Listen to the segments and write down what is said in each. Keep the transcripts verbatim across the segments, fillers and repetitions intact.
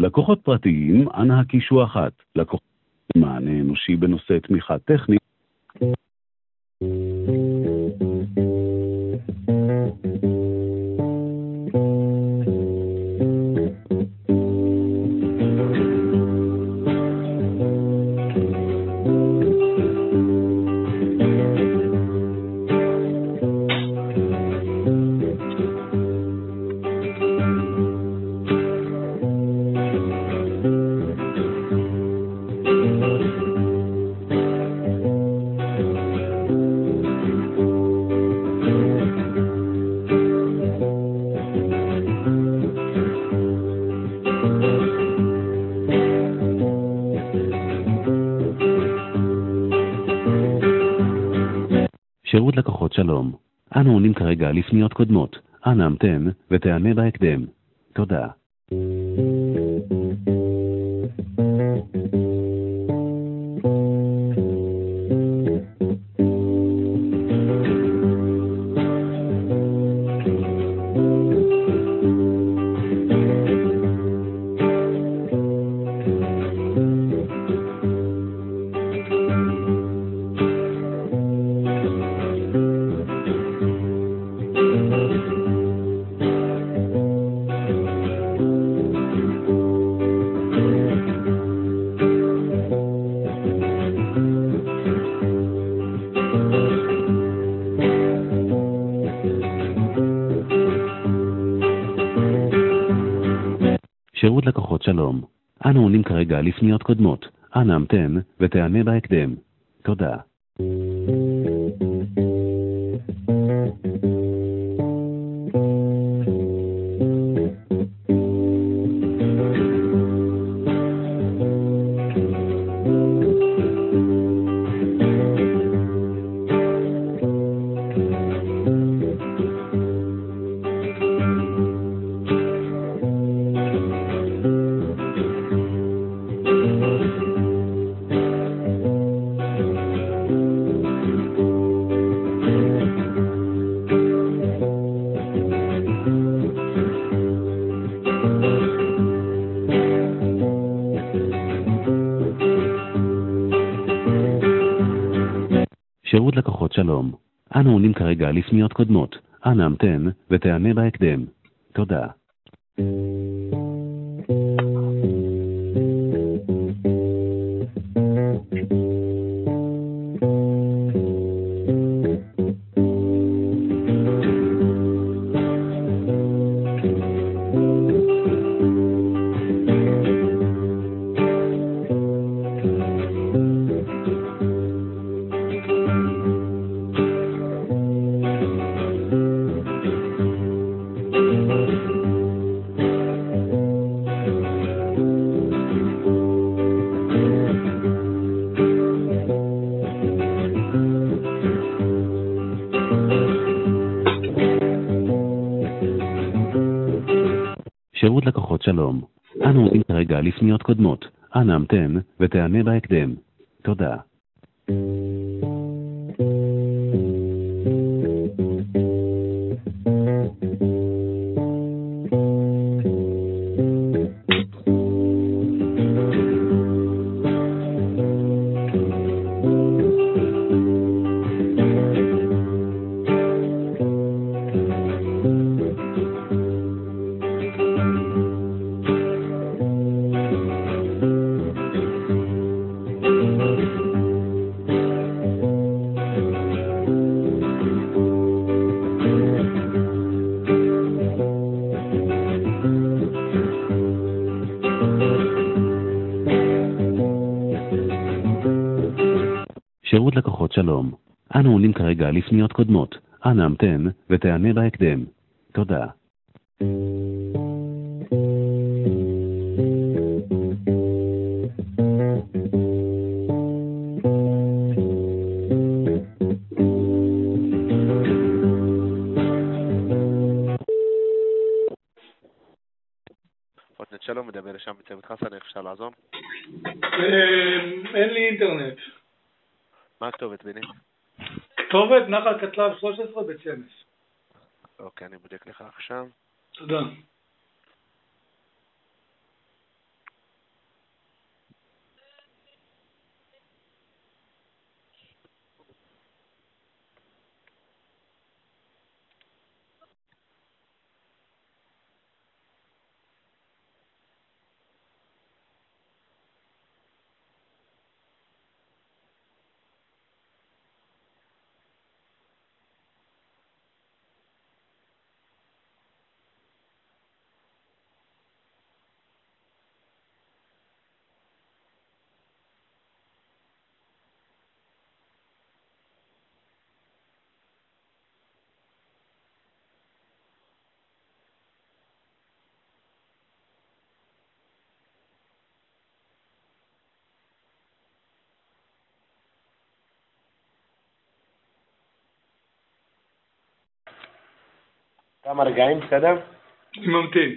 לקוחות פרטיים, אנא הקישו אחת. לקוחות מענה אנושי בנושא תמיכה טכנית. שירות לקוחות שלום. אנו עונים כרגע לפניות קודמות. אנא המתן ותענה בהקדם. תודה. שירות לקוחות שלום. אנו עונים כרגע לפניות קודמות. אנא המתן ותענה בהקדם. תודה. שירות לקוחות שלום. אנו עונים כרגע לפניות קודמות. אנא המתן ותענה בהקדם. תודה. שירות לקוחות שלום. אנו עונים כרגע לפניות קודמות. אנא המתן ותענה בהקדם. תודה. שירות לקוחות שלום. אנו עונים כרגע לפניות קודמות. אנא המתן ותענה בהקדם. תודה. פוטנט שלום, מדבר לשם בצוות חסן, איך אפשר לעזור? אין לי אינטרנט. מה הכתובת, בני? כתובת נחל קטלב שלוש עשרה בית שמש. אוקיי, אני בודק לך עכשיו. תודה. כמה רגעים, בסדר? ממתין.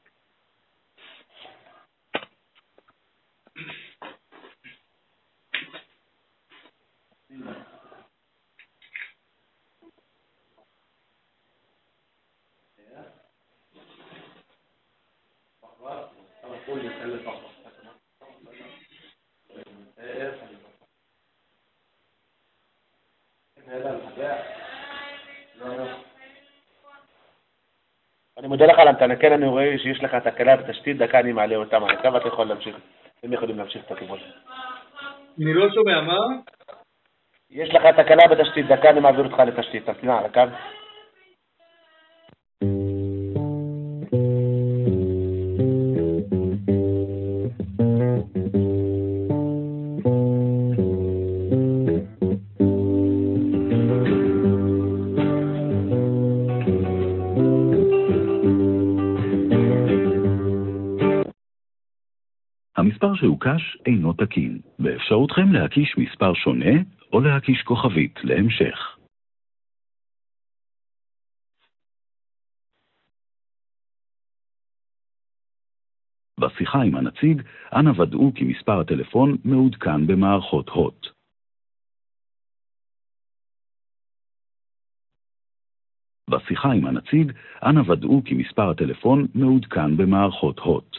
אני מודה לך על המתנה, כן, אני רואה שיש לך תקלה בתשתית, דקה אני מעלה אותה מהקו, ואתה יכול להמשיך, אתם יכולים להמשיך את הטיפול. אני לא שומע, מה? יש לך תקלה בתשתית, דקה אני מעביר אותך לתשתית, תמתינה על הקו. המספר שהוקש אינו תקין, באפשרותכם להקיש מספר שונה או להקיש כוכבית להמשך. בשיחה עם הנציג, אנא ודאו כי מספר הטלפון מעודכן במערכות הוט. בשיחה עם הנציג, אנא ודאו כי מספר הטלפון מעודכן במערכות הוט.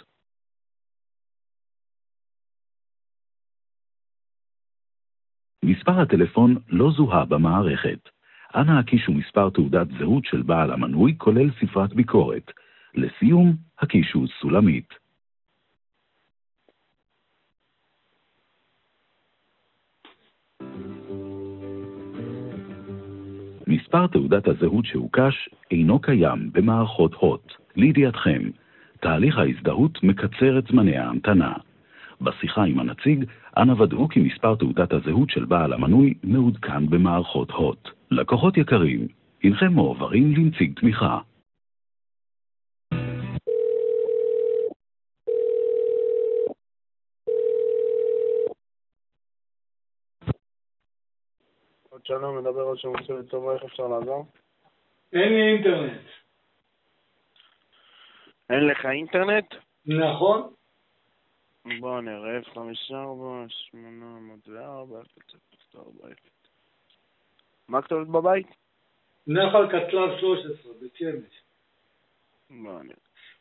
מספר הטלפון לא זוהה במערכת. אנא הקישו מספר תעודת זהות של בעל המנוי, כולל ספרת ביקורת. לסיום, הקישו סולמית. מספר תעודת הזהות שהוקש אינו קיים במערכות הוט. לידיעתכם, תהליך ההזדהות מקצר את זמני ההמתנה. בשיחה עם הנציג, אנא ודאו כי מספר תעודת הזהות של בעל המנוי מעודכן במערכות הוט. לקוחות יקרים, הנכם מועברים לנציג תמיכה. עוד שלום, מדבר עוד שמוצא לטובה, איך אפשר לעזור? אין לי אינטרנט. אין לך אינטרנט? נכון? בוא נראה, אפס חמש ארבע שמונה ארבע אפס אפס ארבע אפס. מה כתובת בבית? נחל קטלב שלוש עשרה, בית שמש. בוא נראה.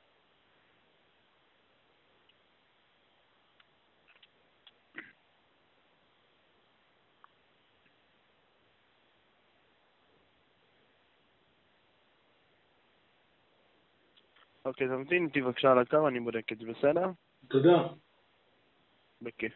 אוקיי, תמתין איתי בבקשה על הקו, אני בודק את זה, בסדר? תודה. בכיף.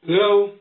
זהו.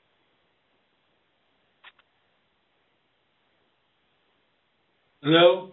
זהו.